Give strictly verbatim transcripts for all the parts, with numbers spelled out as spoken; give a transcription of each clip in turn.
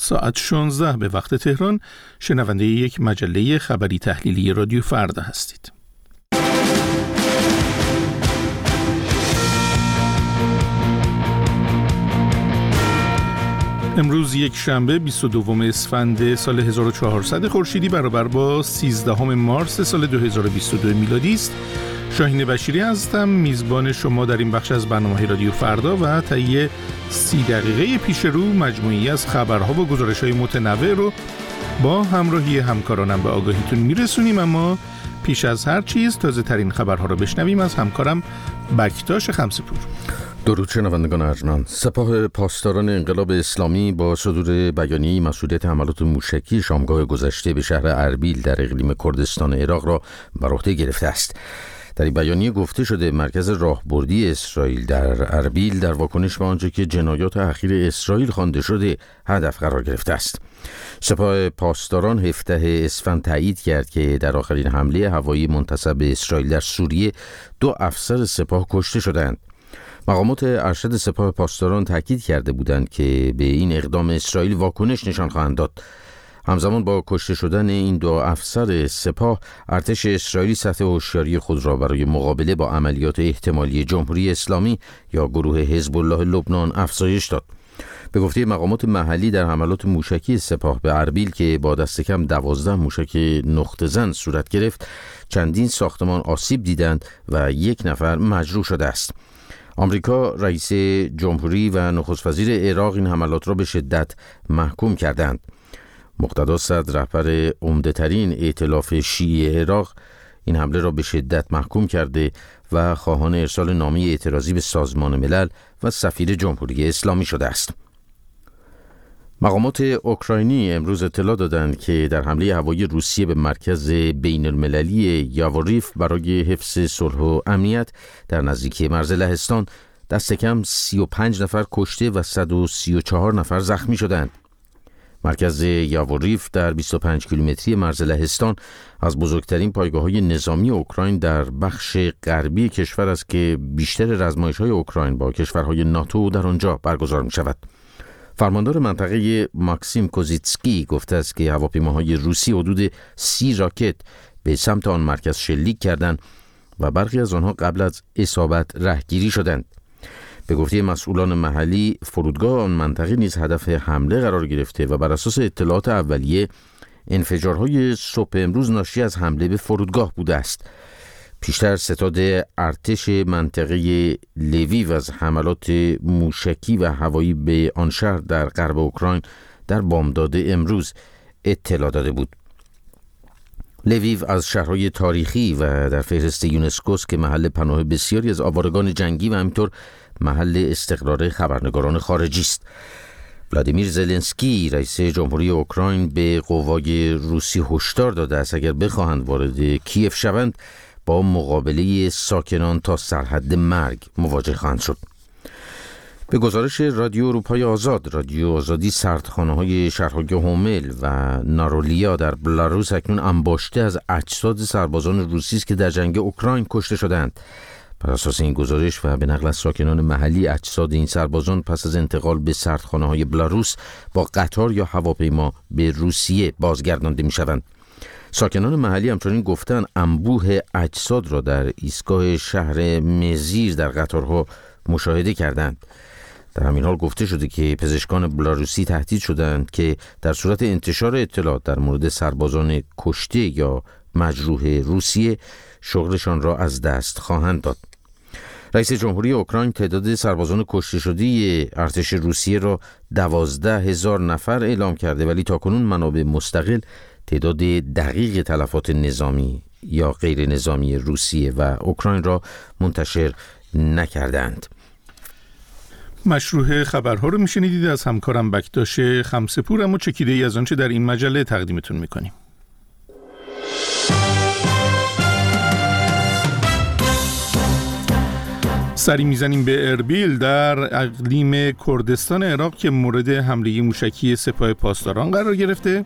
ساعت شانزده به وقت تهران شنونده یک مجله خبری تحلیلی رادیو فردا هستید. امروز یک شنبه بیست و دوم اسفند سال هزار و چهارصد خورشیدی برابر با سیزدهم مارس سال دو هزار و بیست و دو میلادی است. شاهین بشیری هستم، میزبان شما در این بخش از برنامه رادیو فردا و طی سی دقیقه پیش رو مجموعی از خبرها و گزارش‌های متنوع رو با همراهی همکارانم به آگاهیتون میرسونیم. اما پیش از هر چیز تازه ترین خبرها رو بشنویم از همکارم بکتاش خمسه‌پور. درود شنوندگان ارجمند. سپاه پاسداران انقلاب اسلامی با صدور بیانیه مسئولیت حملات موشکی شامگاه گذشته به شهر اربیل در اقلیم کردستان عراق را بر عهده گرفته است. در این بیانیه گفته شده مرکز راهبردی اسرائیل در اربیل در واکنش به آنچه که جنایات اخیر اسرائیل خوانده شده هدف قرار گرفته است. سپاه پاسداران هفدهم اسفند تایید کرد که در آخرین حمله هوایی منتصب به اسرائیل در سوریه دو افسر سپاه کشته شدند. مقامات ارشد سپاه پاسداران تاکید کرده بودند که به این اقدام اسرائیل واکنش نشان خواهند داد. همزمان با کشته شدن این دو افسر سپاه، ارتش اسرائیلی سطح هوشیاری خود را برای مقابله با عملیات احتمالی جمهوری اسلامی یا گروه حزب الله لبنان افزایش داد. به گفته مقامات محلی در حملات موشکی سپاه به اربیل که با دست کم دوازده موشک نقطه زن صورت گرفت، چندین ساختمان آسیب دیدند و یک نفر مجروح شده است. آمریکا، رئیس جمهوری و نخست وزیر عراق این حملات را به شدت محکوم کردند. مقتدا صدر، رهبر عمده‌ترین ائتلاف شیعی عراق، این حمله را به شدت محکوم کرده و خواهان ارسال نامه اعتراضی به سازمان ملل و سفیر جمهوری اسلامی شده است. مقامات اوکراینی امروز اطلاع دادند که در حمله هوایی روسیه به مرکز بین المللی یاوریف برای حفظ صلح و امنیت در نزدیکی مرز لهستان دست کم سی و پنج نفر کشته و صد و سی و چهار نفر زخمی شدند. مرکز یاوریف در بیست و پنج کیلومتری مرز لهستان از بزرگترین پایگاه‌های نظامی اوکراین در بخش غربی کشور است که بیشتر رزمایش‌های اوکراین با کشورهای ناتو در آنجا برگزار می‌شود. فرماندار منطقه ماکسیم کوزیتسکی گفته است که هواپیماهای روسی حدود سی راکت به سمت آن مرکز شلیک کردند و برخی از آنها قبل از اصابت رهگیری شدند. به گفته مسئولان محلی، فرودگاه آن منطقه نیز هدف حمله قرار گرفته و بر اساس اطلاعات اولیه انفجارهای صبح امروز ناشی از حمله به فرودگاه بوده است. پیشتر ستاد ارتش منطقه لویو از حملات موشکی و هوایی به آن شهر در غرب اوکراین در بامداد امروز اطلاع داده بود. لویو از شهرهای تاریخی و در فهرست یونسکو است که محل پناه بسیاری از آوارگان جنگی و همینطور محل استقرار خبرنگاران خارجی است. ولادیمیر زلنسکی رئیس جمهوری اوکراین به قوای روسی هشدار داده است اگر بخواهند وارد کیف شوند با مقابله ساکنان تا سرحد مرگ مواجه خواهند شد. به گزارش رادیو اروپای آزاد، رادیو آزادی، سردخانه‌های شهرهای هومل و نارولیا در بلاروس اکنون انباشته از اجساد سربازان روسی است که در جنگ اوکراین کشته شدند. بر اساس این گزارش و به نقل از ساکنان محلی، اجساد این سربازان پس از انتقال به سردخانه‌های بلاروس با قطار یا هواپیما به روسیه بازگردانده می‌شوند. ساکنان محلی همچنین گفتند انبوه اجساد را در ایستگاه شهر مزیر در قطارها مشاهده کردند. در همین حال گفته شده که پزشکان بلاروسی تهدید شدند که در صورت انتشار اطلاعات در مورد سربازان کشته یا مجروح روسیه شغلشان را از دست خواهند داد. رئیس جمهوری اوکراین تعداد سربازان کشته شده ارتش روسیه را دوازده هزار نفر اعلام کرده، ولی تاکنون منابع مستقل تعداد دقیق تلفات نظامی یا غیر نظامی روسیه و اوکراین را منتشر نکردند. مشروع خبرها رو میشنیدید از همکارم بکتاش خمسه‌پور، اما چکیده ای از آنچه در این مجله تقدیمتون میکنیم. سری میزنیم به اربیل در اقلیم کردستان عراق که مورد حمله موشکی سپاه پاسداران قرار گرفته.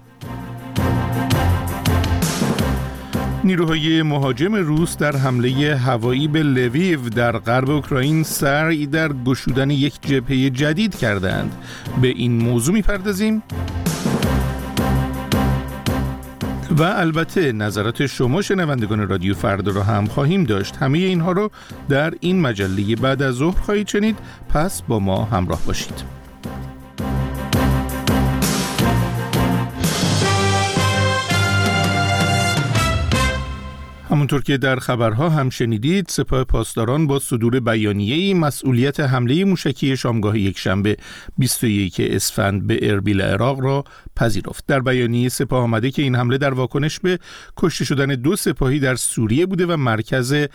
نیروهای مهاجم روس در حمله هوایی به لویو در غرب اوکراین سعی در گشودن یک جبهه جدید کردند. به این موضوع می‌پردازیم. و البته نظرات شما شنوندگان رادیو فردا رو هم خواهیم داشت. همه اینها رو در این مجله بعد از ظهر خواهید شنید، پس با ما همراه باشید. همونطور که در خبرها هم شنیدید، سپاه پاسداران با صدور بیانیه‌ای مسئولیت حمله موشکی شامگاه یکشنبه بیست و یکم اسفند به اربیل عراق را پذیرفت. در بیانیه سپاه آمده که این حمله در واکنش به کشته شدن دو سپاهی در سوریه بوده و مرکز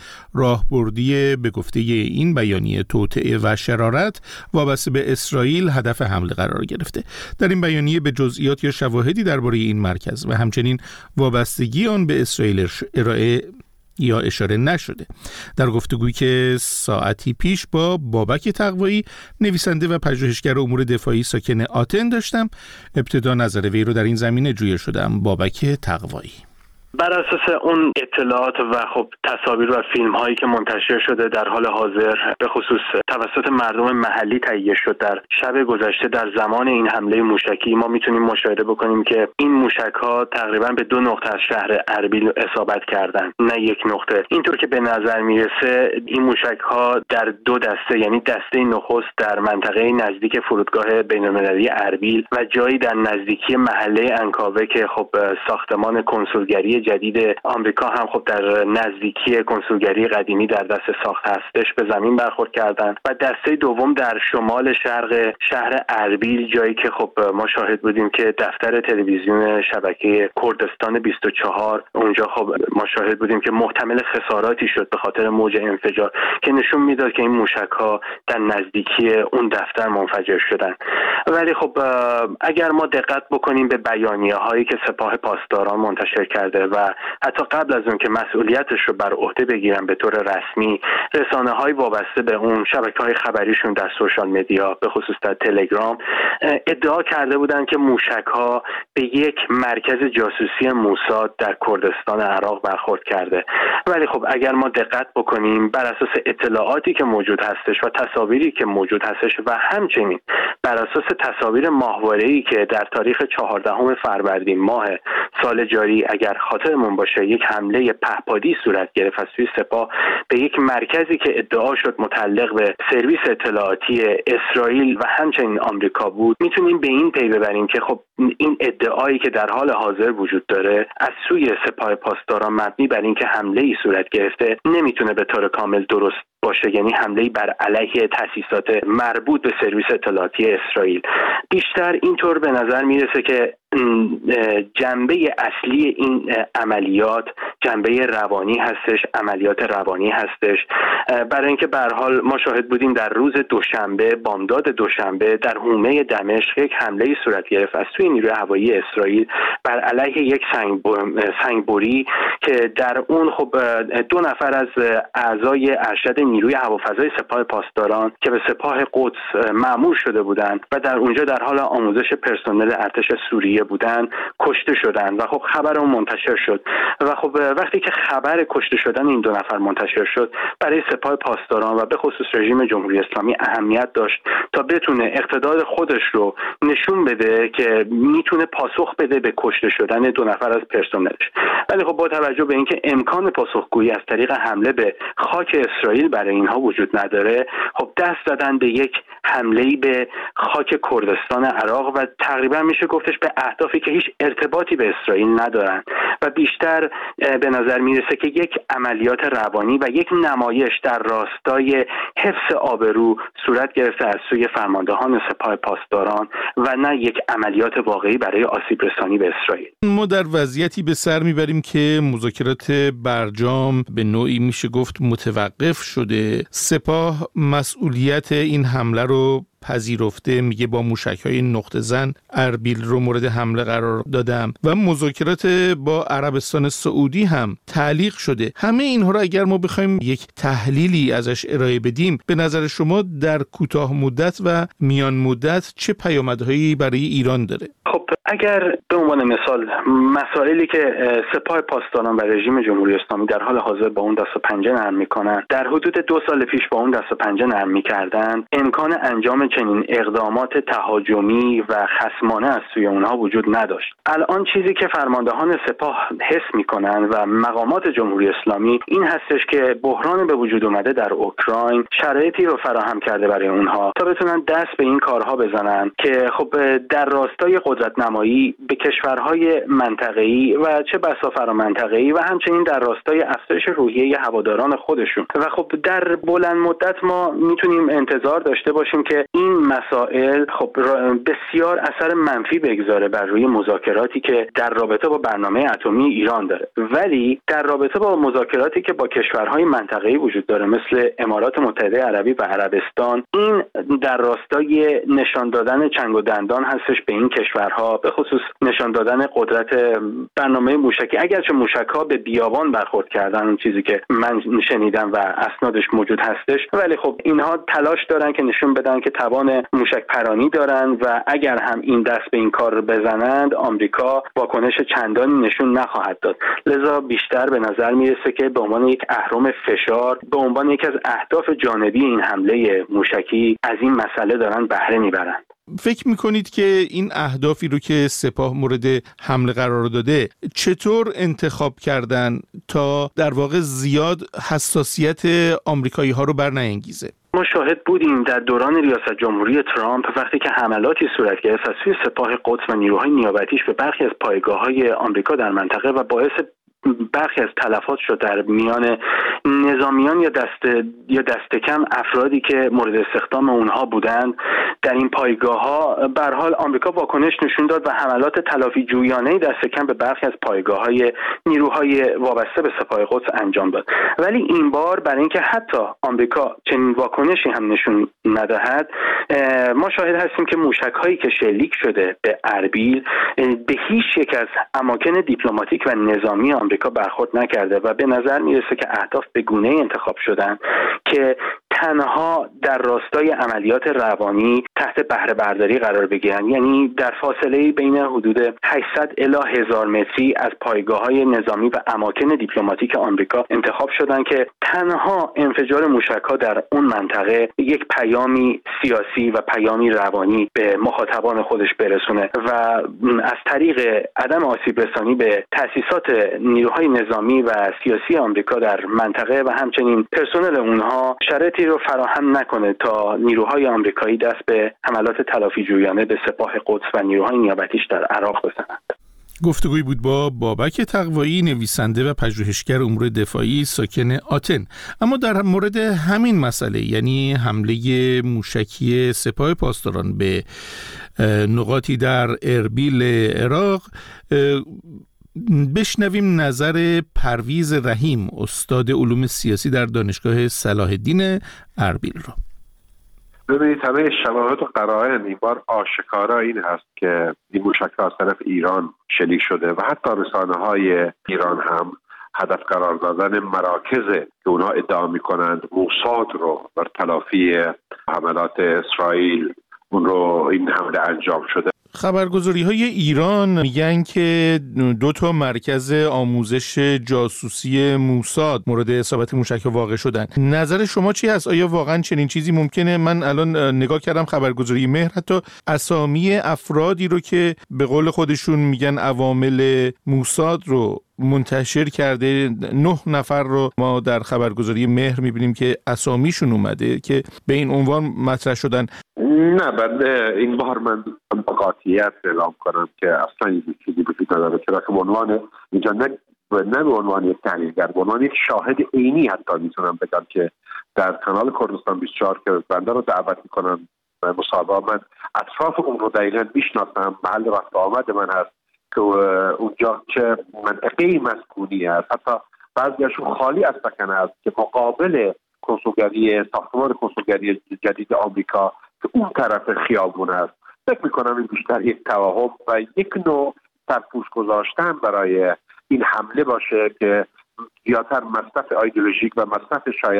راهبردی به گفته این بیانیه توطئه و شرارت وابسته به اسرائیل هدف حمله قرار گرفته. در این بیانیه به جزئیات یا شواهدی درباره این مرکز و همچنین وابستگی آن به اسرائیل ارائه یا اشاره نشده. در گفتگویی که ساعتی پیش با بابک تقوایی، نویسنده و پژوهشگر امور دفاعی ساکن آتن داشتم، ابتدا نظر وی رو در این زمینه جویا شدم. بابک تقوایی: بر اساس اون اطلاعات و خب تصاویر و فیلم هایی که منتشر شده در حال حاضر به خصوص توسط مردم محلی تهیه شد در شب گذشته در زمان این حمله موشکی، ما میتونیم مشاهده بکنیم که این موشک ها تقریبا به دو نقطه از شهر اربیل اصابت کردند، نه یک نقطه. اینطور که به نظر میرسه این موشک ها در دو دسته، یعنی دسته نخست در منطقه نزدیک فرودگاه بین‌المللی اربیل و جایی در نزدیکی محله انکاوه که خب ساختمان کنسولگری جدید آمریکا هم خب در نزدیکی کنسولگری قدیمی در دست ساخت هستش، به زمین برخورد کردند. و دسته دوم در شمال شرق شهر اربیل، جایی که خب ما شاهد بودیم که دفتر تلویزیون شبکه کردستان بیست و چهار اونجا خب ما شاهد بودیم که محتمل خساراتی شد به خاطر موج انفجار که نشون میداد که این موشک‌ها در نزدیکی اون دفتر منفجر شدن. ولی خب اگر ما دقت بکنیم به بیانیه‌هایی که سپاه پاسداران منتشر کرده و حتی قبل از اون که مسئولیتش رو بر عهده بگیرن به طور رسمی، رسانه‌های وابسته به اون، شبکه‌های خبریشون در سوشال مدیا به خصوص در تلگرام ادعا کرده بودند که موشک‌ها به یک مرکز جاسوسی موساد در کردستان عراق برخورد کرده. ولی خب اگر ما دقت بکنیم بر اساس اطلاعاتی که موجود هستش و تصاویری که موجود هستش و همچنین بر اساس تصاویر ماهواره‌ای که در تاریخ چهاردهم فروردین ماه سال جاری اگر خاطرمون باشه یک حمله پهپادی صورت گرفت از سوی سپاه به یک مرکزی که ادعا شد متعلق به سرویس اطلاعاتی اسرائیل و همچنین آمریکا بود، میتونیم به این پی ببریم که خب این ادعایی که در حال حاضر وجود داره از سوی سپاه پاسداران مبنی بر اینکه حمله‌ای صورت گرفته نمیتونه به طور کامل درست باشه، یعنی حمله‌ای بر علیه تأسیسات مربوط به سرویس اطلاعاتی اسرائیل. بیشتر اینطور به نظر میرسه که جنبه اصلی این عملیات جنبه روانی هستش، عملیات روانی هستش، برای اینکه به هر حال ما شاهد بودیم در روز دوشنبه، بامداد دوشنبه در حومه دمشق یک حمله صورت گرفت از سوی نیروی هوایی اسرائیل بر علیه یک سنگبری که در اون خب دو نفر از اعضای ارشد نیروی هوافضای سپاه پاسداران که به سپاه قدس مأمور شده بودند و در اونجا در حال آموزش پرسنل ارتش سوریه بودن کشته شدن و خب خبر اون منتشر شد. و خب وقتی که خبر کشته شدن این دو نفر منتشر شد، برای سپاه پاسداران و به خصوص رژیم جمهوری اسلامی اهمیت داشت تا بتونه اقتدار خودش رو نشون بده که میتونه پاسخ بده به کشته شدن دو نفر از پرسنلش. ولی خب با توجه به اینکه امکان پاسخگویی از طریق حمله به خاک اسرائیل برای اینها وجود نداره، خب دست زدن به یک حمله‌ای به خاک کردستان عراق و تقریبا میشه گفتش به اهدافی که هیچ ارتباطی به اسرائیل ندارن و بیشتر به نظر میرسه که یک عملیات روانی و یک نمایش در راستای حفظ آبرو صورت گرفته از سوی فرماندهان سپاه پاسداران و نه یک عملیات واقعی برای آسیب رسانی به اسرائیل. ما در وضعیتی به سر میبریم که مذاکرات برجام به نوعی میشه گفت متوقف شده. سپاه مسئولیت این حمله رو پذیرفته، میگه با موشک‌های نقطه زن اربیل رو مورد حمله قرار دادم و مذاکرات با عربستان سعودی هم تعلیق شده. همه اینها رو اگر ما بخوایم یک تحلیلی ازش ارائه بدیم، به نظر شما در کوتاه مدت و میان مدت چه پیامدهایی برای ایران داره؟ خب اگر به عنوان مثال مسائلی که سپاه پاسداران و رژیم جمهوری اسلامی در حال حاضر با اون دست و پنجه نرم میکنن در حدود دو سال پیش با اون دست و پنجه نرم میکردن، امکان انجام چنین اقدامات تهاجمی و خصمانه از سوی اونها وجود نداشت. الان چیزی که فرماندهان سپاه حس میکنن و مقامات جمهوری اسلامی این هستش که بحران به وجود اومده در اوکراین شرایطی رو فراهم کرده برای اونها تا بتونن دست به این کارها بزنن که خب در راستای قدرت نمایی به کشورهای منطقه‌ای و چه بسا فرامنطقه‌ای و همچنین در راستای افزایش روحیه هواداران خودشون. و خب در بلند مدت ما میتونیم انتظار داشته باشیم که این مسائل خب بسیار اثر منفی بگذاره بر روی مذاکراتی که در رابطه با برنامه اتمی ایران داره، ولی در رابطه با مذاکراتی که با کشورهای منطقه‌ای وجود داره مثل امارات متحده عربی و عربستان، این در راستای نشان دادن چنگ و دندان هستش به این کشورها، به خصوص نشان دادن قدرت برنامه موشکی. اگرچه موشک‌ها به بیابان برخورد کردن، اون چیزی که من شنیدم و اسنادش موجود هستش، ولی خب اینها تلاش دارن که نشون بدن که توان موشک پرانی دارن و اگر هم این دست به این کار بزنند آمریکا واکنش چندانی نشون نخواهد داد. لذا بیشتر به نظر میرسه که به عنوان یک اهرم فشار، به عنوان یک از اهداف جانبی این حمله موشکی از این مسئله دارن بهره میبرن. فکر میکنید که این اهدافی رو که سپاه مورد حمله قرار داده چطور انتخاب کردن تا در واقع زیاد حساسیت آمریکایی ها رو برنیانگیزه؟ ما شاهد بودیم در دوران ریاست جمهوری ترامپ وقتی که حملاتی صورت گرفت از سوی سپاه قدس و نیروهای نیابتیش به برخی از پایگاه‌های آمریکا در منطقه و باعث برخی از تلفات شد در میان نظامیان یا دست یا دست کم افرادی که مورد استخدام اونها بودند در این پایگاه‌ها، به هر حال آمریکا واکنش نشون داد و حملات تلافی جویانه‌ای دست کم به برخی از پایگاه‌های نیروهای وابسته به سپاه قدس انجام داد. ولی این بار برای اینکه حتی آمریکا چنین واکنشی هم نشون ندهد، ما شاهد هستیم که موشک‌هایی که شلیک شده به اربیل به هیچ یک از اماکن دیپلماتیک و نظامی آمریکا برخورد نکرده و به نظر میرسه که اهداف به گونه انتخاب شدن که تنها در راستای عملیات روانی تحت بهره برداری قرار بگیرن، یعنی در فاصله بین حدود هشتصد الی هزار متری از پایگاه‌های نظامی و اماکن دیپلماتیک آمریکا انتخاب شدن که تنها انفجار موشک‌ها در اون منطقه یک پیامی سیاسی و پیامی روانی به مخاطبان خودش برسونه و از طریق عدم آسیب رسانی به تأسیسات نیروهای نظامی و سیاسی آمریکا در منطقه و همچنین پرسنل اونها شرایطی رو فراهم نکنه تا نیروهای آمریکایی دست به حملات تلافی جویانه به سپاه قدس و نیروهای نیابتیش در عراق بزنند. گفتگوی بود با بابک تقوایی، نویسنده و پژوهشگر امور دفاعی ساکن آتن. اما در مورد همین مسئله، یعنی حمله موشکی سپاه پاسداران به نقاطی در اربیل عراق، بشنویم نظر پرویز رحیم، استاد علوم سیاسی در دانشگاه صلاح الدین اربیل رو. ببینید، همه شواهد و قرائن این بار آشکارا این هست که این موشک از طرف ایران شلیک شده و حتی رسانه‌های ایران هم هدف قرار دادن مراکز که اونها ادعا می‌کنند موساد رو بر تلافی حملات اسرائیل اون رو این حمله انجام شده. خبرگزاری‌های ایران میگن که دو تا مرکز آموزش جاسوسی موساد مورد اصابت موشک واقع شدن. نظر شما چی هست؟ آیا واقعا چنین چیزی ممکنه؟ من الان نگاه کردم خبرگزاری مهر حتی اسامی افرادی رو که به قول خودشون میگن عوامل موساد رو منتشر کرده. نه نفر رو ما در خبرگزاری مهر میبینیم که اسامیشون اومده که به این عنوان مطرح شدن. نه، بنده این بار من با قاطعیت اعلام کنم که اصلا این چیزی وجود نداره، چرا که به عنوان اینجا نه نه به عنوان یک تحلیلگر، به عنوان یک شاهد عینی حتی میتونم بگم که در کانال کردستان بیست و چهار که بنده رو دعوت میکنن مصاحبه، من اطراف اون رو دقیقاً میشناسم، محل رفت آمد من هست که اونجا چه منطقه‌ای مسکونی هست، حتی بعضیشون خالی از سکنه است که مقابل کنسولگری ساختمان کنسولگری جدید آمریکا که اون طرف خیابون است. فکر میکنم این بیشتر یک توهم و یک نوع سرپوش گذاشتن برای این حمله باشه که زیادتر مصرف ایدئولوژیک و مصرف شاید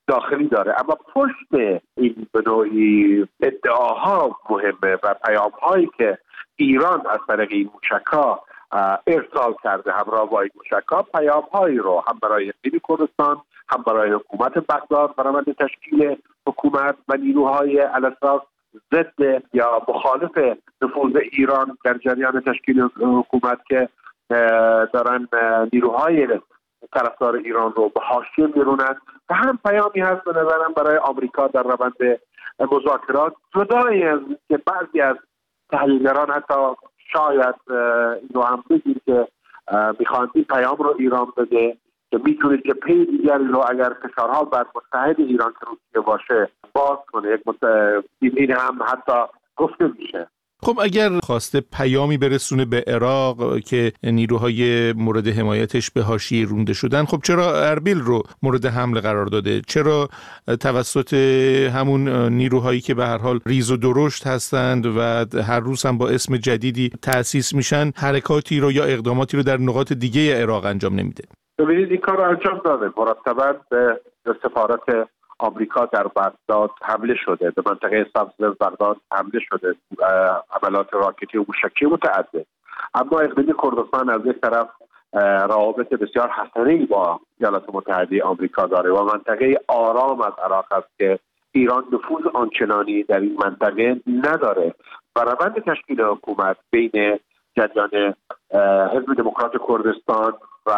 داخلی داره. اما پشت این به نوعی ادعاها مهمه و پیام‌هایی که ایران از طریق این موشک‌ها ارسال کرده همراه با این موشک‌ها، پیام‌هایی رو هم برای اقلیم کردستان، هم برای حکومت بغداد برای تشکیل حکومت و نیروهای الاساس ضد یا مخالف نفوذ ایران در جریان تشکیل حکومت که دارن نیروهای طرفدار ایران رو به حاشیه میرونن، و هم پیامی هست به نظرم برای آمریکا در روند مذاکرات، جدای از که بعضی از تحلیلگران حتی شاید اینو هم بگیم که میخوان این پیام رو ایران بده که میتونه جبهه دیگری رو اگر فشارها بر متحد ایران که روسیه باشه باز کنه. یک مت... این هم حتی گفته میشه. خب اگر خواسته پیامی برسونه به عراق که نیروهای مورد حمایتش به حاشیه رونده شدن، خب چرا اربیل رو مورد حمله قرار داده؟ چرا توسط همون نیروهایی که به هر حال ریز و درشت هستند و هر روز هم با اسم جدیدی تأسیس میشن حرکاتی رو یا اقداماتی رو در نقاط دیگه عراق انجام نمیده؟ ببینید این کار رو انجام داده، مرتباً به سفارت آمریکا در بغداد حمله شده، به منطقه سبز بغداد حمله شده، حملات راکتی و موشکی متعدد. اما اقلیم کردستان از یک طرف روابط بسیار حسنه‌ای با ایالات متحده آمریکا داره و منطقه آرام از عراق است که ایران نفوذ آنچنانی در این منطقه نداره و روند تشکیل حکومت بین جریان حزب دموکرات کردستان و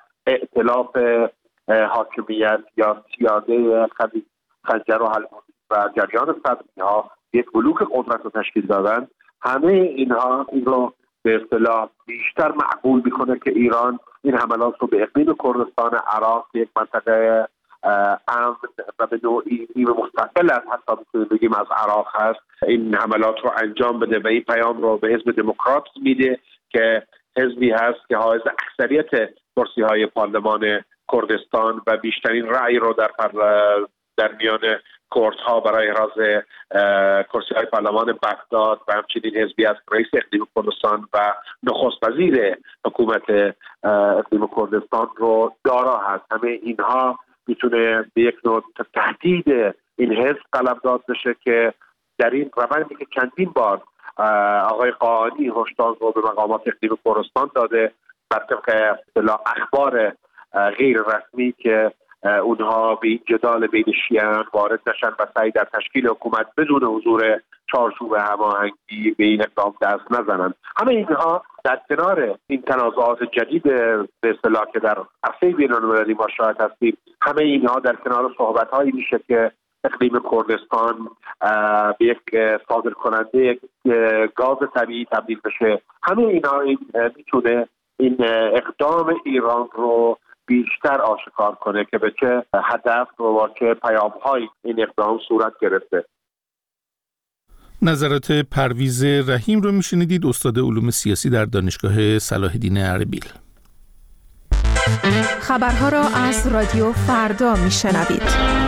ائتلاف حاکمیت یا سیاده خنجر و حلبوسی و جریان صدری ها یک بلوک قدرت رو تشکیل دادن، همه اینها این رو به اصطلاح بیشتر معقول میکنه که ایران این حملات رو به اقلیم کردستان عراق، یک منطقه امن و به نوعی نیمه مستقل از حتی میتونیم بگیم از عراق هست، این حملات رو انجام بده و این پیام رو به حزب دموکرات میده که حزبی هست که حائز اکثریت کرسی های پارلمان کردستان و بیشترین رأی رو در پر... در میان کردها برای احراز کرسی های پارلمان بغداد و همچنین حزبی از رئیس اقلیم کردستان و نخست وزیر حکومت اقلیم کردستان رو دارا هست. همه اینها میتونه به یک نوع تهدید این حزب قلمداد بشه که در این روندی که چندین بار آقای قاآنی هشدار رو به مقامات اقلیم کردستان داده بر طبق اخبار غیر رسمی که اونها به این جدال بین شیعیان وارد نشن و سعی در تشکیل حکومت بدون حضور چارچوب هماهنگی به این اقدام دست نزنن. همه اینها در کنار این تنازعات جدید به اصطلاح که در عرصه بین‌المللی ما شاهد هستیم، همه اینها در کنار صحبت‌هایی میشه که اقلیم کردستان به یک صادر کننده گاز طبیعی تبدیل بشه. همه اینها این میتونه این اقدام ایران رو بیشتر آشکار کنه که به چه هدف و با چه پیام‌های این اقدام صورت گرفته. نظرات پرویز رحیم رو میشنیدید، استاد علوم سیاسی در دانشگاه صلاح الدین اربیل. خبرها را از رادیو فردا میشنوید.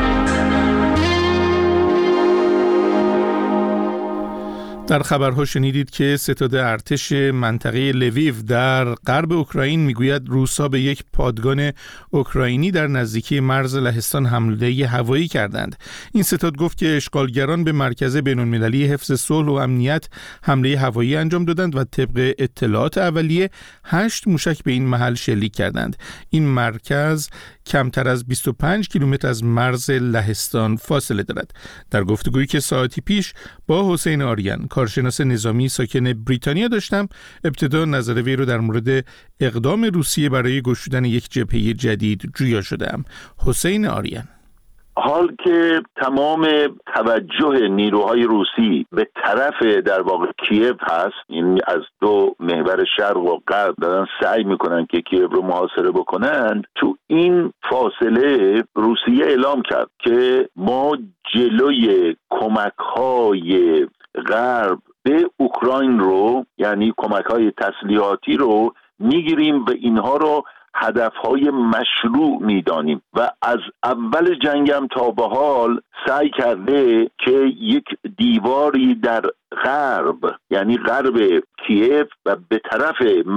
در خبرها شنیدید که ستاد ارتش منطقه لویو در غرب اوکراین میگوید روس‌ها به یک پادگان اوکراینی در نزدیکی مرز لهستان حمله هوایی کردند. این ستاد گفت که اشغالگران به مرکز بین‌المللی حفظ صلح و امنیت حمله هوایی انجام دادند و طبق اطلاعات اولیه هشت موشک به این محل شلیک کردند. این مرکز کمتر از بیست و پنج کیلومتر از مرز لهستان فاصله دارد. در گفتگویی که ساعتی پیش با حسین آریان کارشناس نظامی ساکن بریتانیا داشتم، ابتدا نظر وی رو در مورد اقدام روسیه برای گشودن یک جبهه جدید جویا شدم. حسین آریان: حال که تمام توجه نیروهای روسی به طرف در واقع کیև هست، این از دو محور شرق و غرب دارن سعی میکنن که کیև رو محاصره بکنن، تو این فاصله روسیه اعلام کرد که ما جلوی کمک‌های غرب به اوکراین رو، یعنی کمک‌های تسلیحاتی رو میگیریم و اینها رو هدفهای مشروع میدانیم و از اول جنگم تا به حال سعی کرده که یک دیواری در غرب، یعنی غرب کیف و به طرف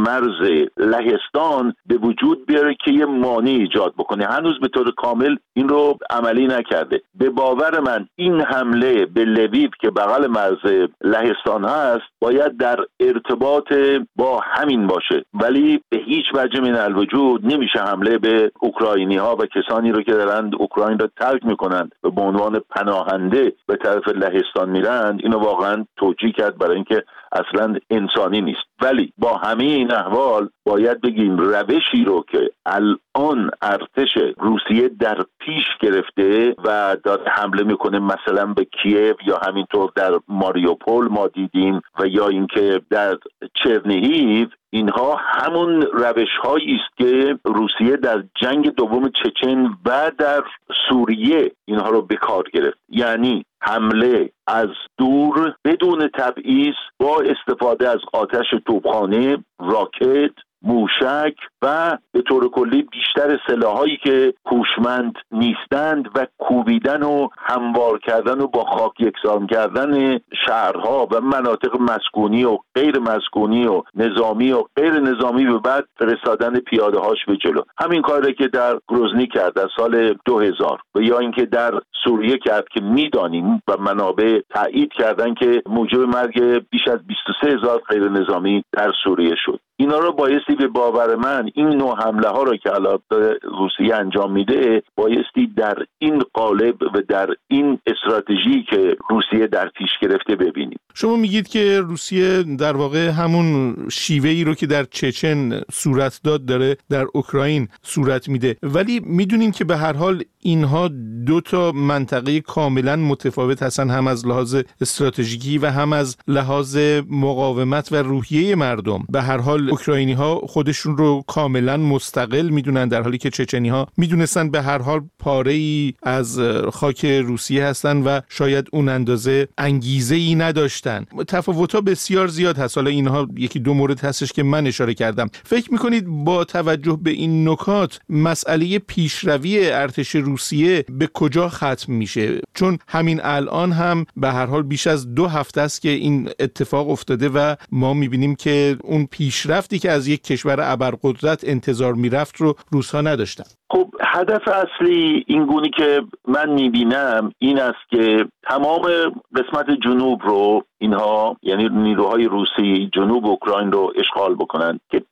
مرز لهستان به وجود بیاره که یه مانع ایجاد بکنه. هنوز به طور کامل این رو عملی نکرده. به باور من این حمله به لویو که بغل مرز لهستان هست باید در ارتباط با همین باشه، ولی به هیچ وجه من الوجود نمیشه حمله به اوکراینی ها و کسانی رو که دارند اوکراین رو ترک میکنند و به عنوان پناهنده به طرف لهستان میرند اینو واقعا توجیه کرد، برای اینکه اصلا انسانی نیست. ولی با همه این احوال باید بگیم روشی رو که الان ارتش روسیه در پیش گرفته و داره حمله میکنه مثلا به کیف یا همینطور در ماریوپول ما دیدیم و یا اینکه در چرنیهیو، اینها همون روش‌هایی است که روسیه در جنگ دوم چچن و در سوریه اینها رو به کار گرفت، یعنی حمله از دور بدون تبعیض با استفاده از آتش توپخانه، راکت، موشک و به طور کلی بیشتر سلاحایی که هوشمند نیستند و کوبیدن و هموار کردن و با خاک یکسان کردن شهرها و مناطق مسکونی و غیر مسکونی و نظامی و غیر نظامی و بعد فرستادن پیاده هاش به جلو. همین کاری که در گروزنی کرد در سال دو هزار و یا اینکه در سوریه کرد که میدانیم و منابع تایید کردن که موجب مرگ بیش از بیست و سه هزار غیر نظامی در سوریه شد. اینا رو بایستی به باور من این نوع حمله ها رو که الان روسیه انجام میده بایستی در این قالب و در این استراتژی که روسیه در پیش گرفته ببینیم. شما میگید که روسیه در واقع همون شیوهی رو که در چچن صورت داد داره در اوکراین صورت میده، ولی میدونیم که به هر حال اینها دو تا منطقه کاملا متفاوت هستن، هم از لحاظ استراتژیکی و هم از لحاظ مقاومت و روحیه مردم. به هر حال اوکراینی ها خودشون رو کاملا مستقل میدونن، در حالی که چچنی ها میدونستن به هر حال پاره ای از خاک روسیه هستن و شاید اون اندازه انگیزه ای نداشتن. تفاوت‌ها بسیار زیاد هست. حالا اینها یکی دو مورد هستش که من اشاره کردم. فکر میکنید با توجه به این نکات مسئله پیشروی ارتش روسیه به کجا ختم میشه؟ چون همین الان هم به هر حال بیش از دو هفته است که این اتفاق افتاده و ما میبینیم که اون پیشرفتی که از یک کشور ابرقدرت انتظار میرفت رو روس‌ها نداشتن. خب هدف اصلی این گونه که من میبینم این است که تمام قسمت جنوب رو اینها، یعنی نیروهای روسی جنوب اوکراین رو اشغال بکنن که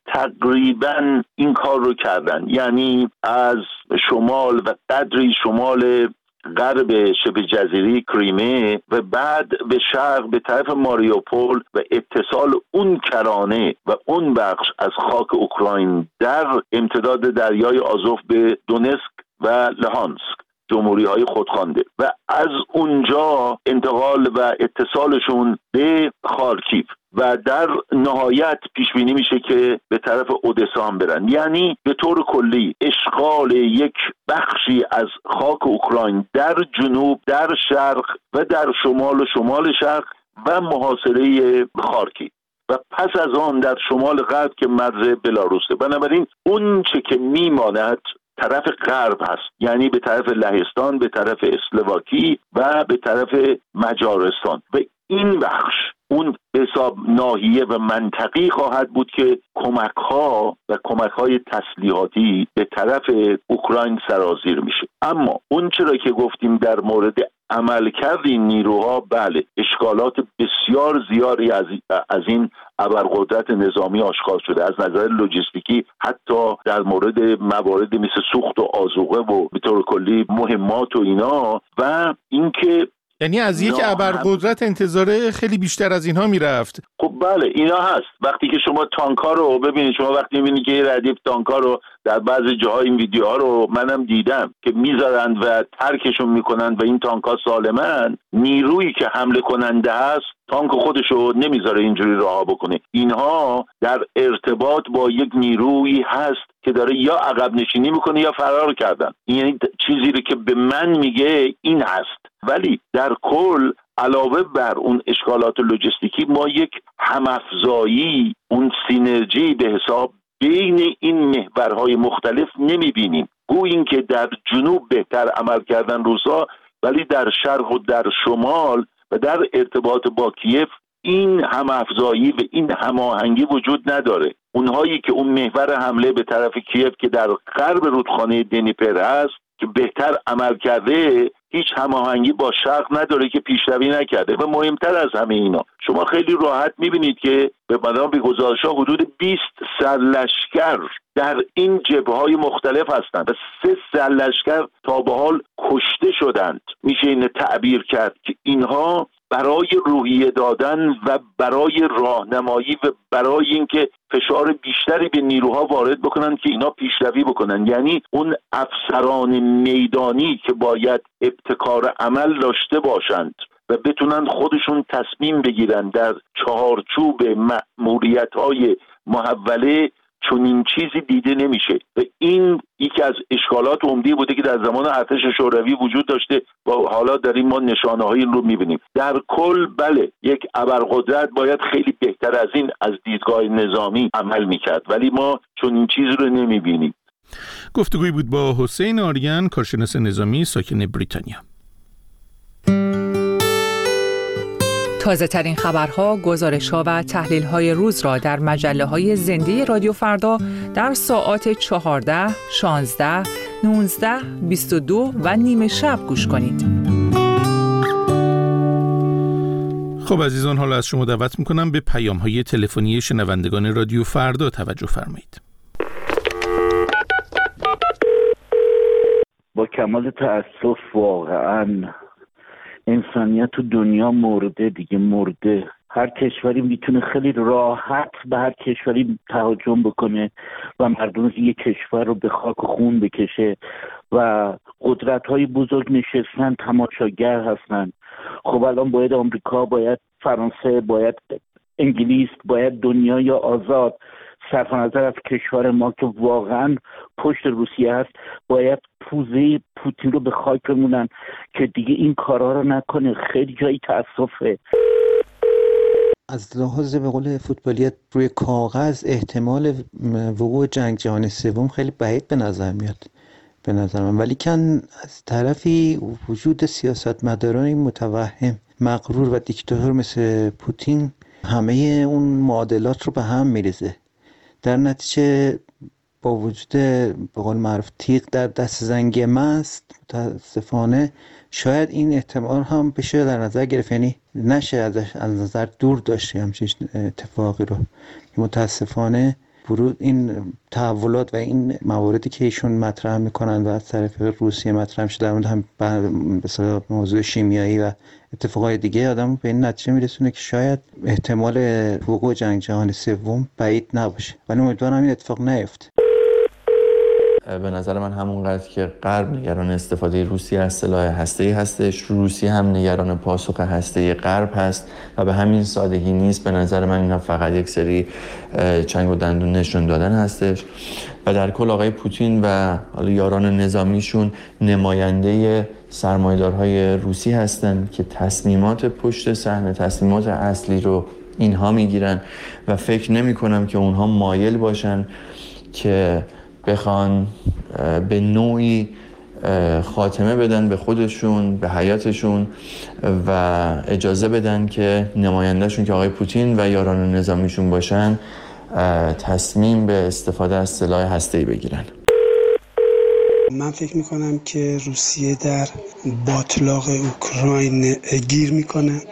تقریبا این کار رو کردن، یعنی از شمال و قدری شمال غرب شبه جزیره کریمه و بعد به شرق به طرف ماریوپول و اتصال اون کرانه و اون بخش از خاک اوکراین در امتداد دریای آزوف به دونسک و لهانسک، جمهوری های خودخوانده، و از اونجا انتقال و اتصالشون به خارکیف و در نهایت پیش بینی میشه که به طرف اودسا هم برن. یعنی به طور کلی اشغال یک بخشی از خاک اوکراین در جنوب، در شرق و در شمال و شمال شرق و محاصره خارکیف و پس از آن در شمال غرب که مرز بلاروسه. بنابراین اون چه که میماند طرف غرب هست، یعنی به طرف لهستان، به طرف اسلواکی و به طرف مجارستان، و این بخش اون حساب ناحیه و منطقی خواهد بود که کمک ها و کمک های تسلیحاتی به طرف اوکراین سرازیر میشه. اما اون چرا که گفتیم در مورد عملکرد این نیروها، بله اشکالات بسیار زیادی از از این ابرقدرت نظامی آشکار شده، از نظر لوجستیکی، حتی در مورد موارد مثل سوخت و آذوقه و به طور کلی مهمات و اینا، و اینکه یعنی از یک ابرقدرت انتظار خیلی بیشتر از اینها میرفت. خب بله اینا هست. وقتی که شما تانک‌ها رو ببینید، شما وقتی میبینید که یه ردیف تانک‌ها رو در بعضی جاهای این ویدیوها رو منم دیدم که میذارند و ترکشون میکنند و این تانک‌ها سالمن، نیرویی که حمله کننده هست تانک خودشو نمیذاره اینجوری رها بکنه. اینها در ارتباط با یک نیرویی هست که داره یا عقب نشینی میکنه یا فرار کردن. یعنی چیزی رو که به من میگه این هست. ولی در کل علاوه بر اون اشکالات لوجستیکی ما یک همافزایی، اون سینرژی به حساب بین این محورهای مختلف نمیبینیم. گویا این که در جنوب بهتر عمل کردن روسا، ولی در شرق و در شمال و در ارتباط با کیف این هم‌افزایی و این هماهنگی وجود نداره. اونهایی که اون محور حمله به طرف کیف که در غرب رودخانه دنیپر هست که بهتر عمل کرده، هیچ هماهنگی با شرق نداره که پیشروی نکرده. و مهمتر از همه اینا، شما خیلی راحت میبینید که به مدام به گزارش‌ها حدود بیست سرلشکر در این جبهه‌های مختلف هستند و سه سرلشکر تا به حال کشته شدند. میشه این تعبیر کرد که اینها برای روحیه دادن و برای راهنمایی و برای اینکه فشار بیشتری به نیروها وارد بکنن که اینا پیشروی بکنن، یعنی اون افسران میدانی که باید ابتکار عمل داشته باشند و بتونن خودشون تصمیم بگیرن در چهارچوب مأموریت‌های محوله، چون این چیزی دیده نمیشه و این یکی از اشکالات عمده بوده که در زمان ارتش شوروی وجود داشته و حالا داریم ما نشانه‌های رو میبینیم. در کل بله، یک ابرقدرت باید خیلی بهتر از این از دیدگاه نظامی عمل میکرد، ولی ما چون این چیز رو نمیبینیم. گفتگوی بود با حسین آریان، کارشناس نظامی ساکن بریتانیا. تازه ترین خبرها، گزارش‌ها و تحلیل‌های روز را در مجله‌های زنده رادیو فردا در ساعات چهارده، شانزده، نوزده، بیست و دو و نیمه شب گوش کنید. خب عزیزان، حالا از شما دعوت می‌کنم به پیام‌های تلفنی شنوندگان رادیو فردا توجه فرمایید. با کمال تأسف واقعاً انسانیت تو دنیا مرده دیگه، مرده. هر کشوری میتونه خیلی راحت به هر کشوری تهاجم بکنه و مردم یک کشور رو به خاک و خون بکشه و قدرت‌های بزرگ نشستن تماشاگر هستن. خب الان باید آمریکا، باید فرانسه، باید انگلیس، باید دنیای آزاد صرف نظر از کشور ما که واقعا پشت روسیه هست، باید پوزه پوتین رو به خاک بمونن که دیگه این کارا رو نکنه. خیلی جایی تأسفه. از لحاظ به قول فوتبالیت روی کاغذ احتمال وقوع جنگ جهانی سوم خیلی بعید به نظر میاد به نظر من، ولی کن از طرفی وجود سیاستمداران متوهم، مغرور و دیکتاتور مثل پوتین همه اون معادلات رو به هم میریزه. در نتیجه با وجود به قول معروف تیغ در دست زنگ مست، متاسفانه شاید این احتمال هم بشه در نظر گرفت، یعنی نشه ازش از نظر دور داشته همچین اتفاقی رو. متاسفانه ورود این تحولات و این مواردی که ایشون مطرح میکنن و از طرف روسیه مطرح شده در مورد هم به موضوع شیمیایی و اتفاقای دیگه، آدم به این نتیجه میرسونه که شاید احتمال وقوع جنگ جهانی سوم بعید نباشه، ولی امیدوارم این اتفاق نیفته. به نظر من همونقدر که غرب نگران استفاده روسیه از سلاح هسته‌ای هستش، روسیه هم نگران پاسخ هسته‌ای غرب هست و به همین سادگی نیست. به نظر من اینا فقط یک سری چنگ و دندون نشون دادن هستش و در کل آقای پوتین و حالا یاران نظامیشون نماینده سرمایه‌دارهای روسی هستن که تصمیمات پشت صحنه، تصمیمات اصلی رو اینها میگیرن و فکر نمی کنم که اونها مایل باشن که بخوان به نوعی خاتمه بدن به خودشون، به حیاتشون و اجازه بدن که نمایندهشون که آقای پوتین و یاران نظامیشون باشن تصمیم به استفاده از سلاح هسته‌ای بگیرن. من فکر میکنم که روسیه در باطلاق اوکراین گیر میکنه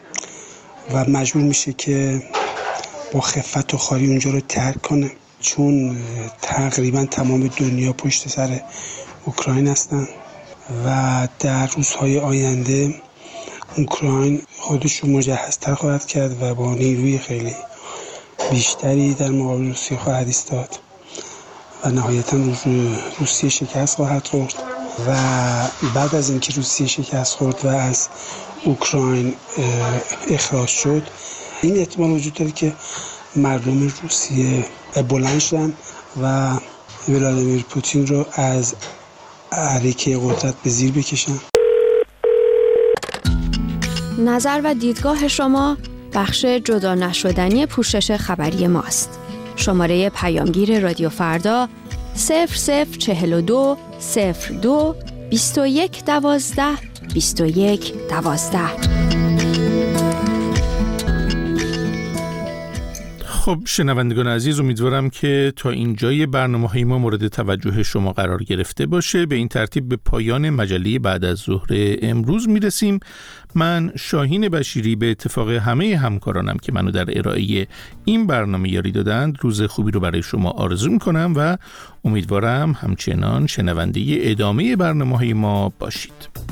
و مجبور میشه که با خفت و خاری اونجا رو ترک کنه، چون تقریبا تمام دنیا پشت سر اوکراین هستن و در روزهای آینده اوکراین خودش رو مجهزتر خواهد کرد و با نیروی خیلی بیشتری در مقابل روسیه خواهد ایستاد و نهایتا روسیه شکست خواهد خورد و بعد از اینکه روسیه شکست خورد و از اوکراین اخراج شد، این احتمال وجود داره که مردم روسیه بلند شدن و ولادیمیر پوتین رو از عریکه قدرت به زیر بکشن. نظر و دیدگاه شما بخش جدا نشدنی پوشش خبری ماست. شماره پیامگیر رادیو فردا صفر صفر چهل و دو صفر دو بیست و یک دوازده بیست و یک دوازده. خب شنوندگان عزیز، امیدوارم که تا اینجای برنامه‌های ما مورد توجه شما قرار گرفته باشه. به این ترتیب به پایان مجله بعد از ظهر امروز میرسیم. من شاهین بشیری به اتفاق همه همکارانم که منو در ارائه این برنامه یاری دادند روز خوبی رو برای شما آرزو میکنم و امیدوارم همچنان شنونده ادامه برنامه‌های ما باشید.